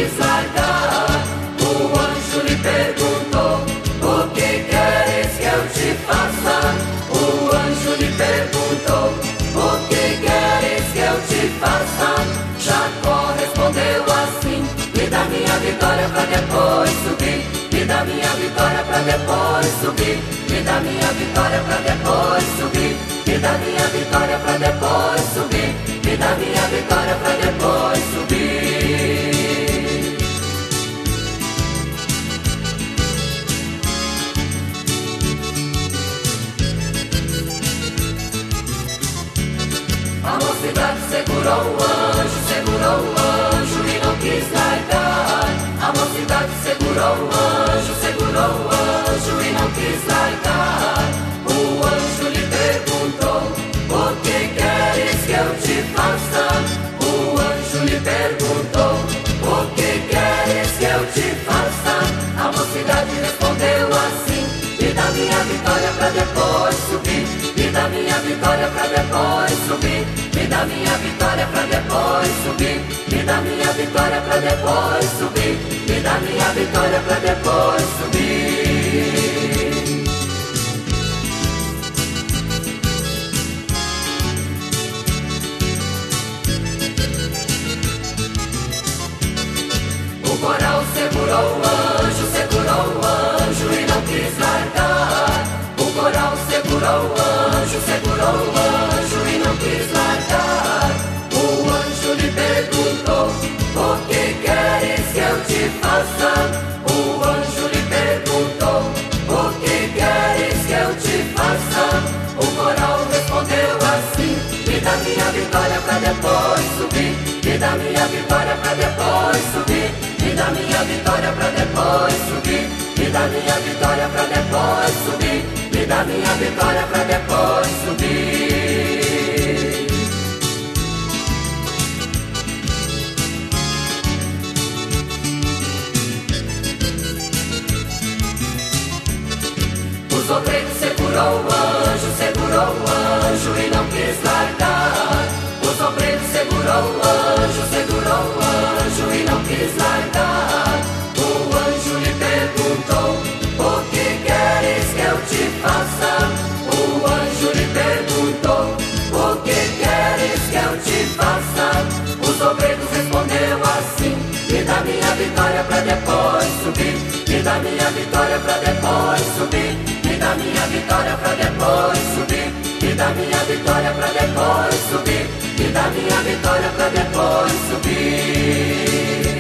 quis largar. O anjo lhe perguntou: o que queres que eu te faça? O anjo lhe perguntou: o que queres que eu te faça? Jacó respondeu assim: me dá minha vitória pra depois subir. Me dá minha vitória pra depois subir. Me dá minha vitória pra depois subir. Me dá minha vitória pra depois subir. Me dá minha vitória pra depois subir. A mocidade segurou o anjo e não quis largar. A mocidade segurou o anjo e não quis largar. O anjo lhe perguntou: o que queres que eu te faça? O anjo lhe perguntou: o que queres que eu te faça? A mocidade respondeu assim: me dá minha vitória pra depois subir. Me dá minha vitória pra depois subir. Me dá minha vitória pra depois subir. Me dá minha vitória pra depois subir. Me dá minha vitória pra depois subir. O coral segurou o anjo e não quis largar. O coral segurou o anjo e não quis largar. O anjo lhe perguntou: o que queres que eu te faça? O anjo lhe perguntou: o que queres que eu te faça? O coral respondeu assim: me dá minha vitória pra depois subir. Me dá minha vitória pra depois subir. Me dá minha vitória pra depois subir. Me dá minha vitória pra depois subir. Me dá minha vitória pra depois subir. O obreiro segurou o anjo e não quis largar. O obreiro segurou o anjo e não quis largar. O anjo lhe perguntou: o que queres que eu te faça? O anjo lhe perguntou: o que queres que eu te faça? Os obreiros respondeu assim: me dá minha vitória pra depois subir. Me dá minha vitória pra depois subir. Me dá minha vitória pra depois subir. Me dá minha vitória pra depois subir. Me dá minha vitória pra depois subir.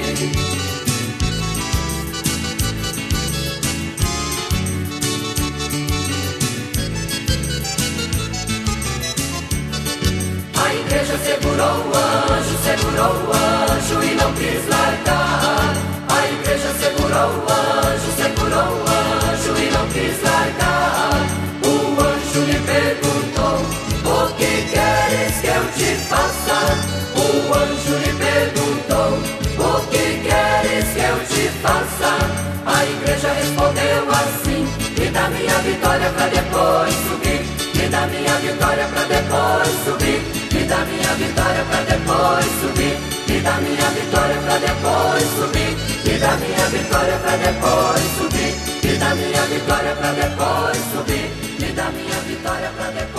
A igreja segurou o anjo e não quis largar. A igreja segurou o anjo e não quis largar. O anjo lhe perguntou: o que queres que eu te faça? O anjo lhe perguntou: o que queres que eu te faça? A igreja respondeu assim: me dá minha vitória pra depois subir. Me dá minha vitória pra depois subir. Me dá minha vitória pra depois subir. Me dá minha vitória pra depois subir. Me dá minha vitória pra depois subir. Me dá minha vitória pra depois subir. Me dá minha vitória pra depois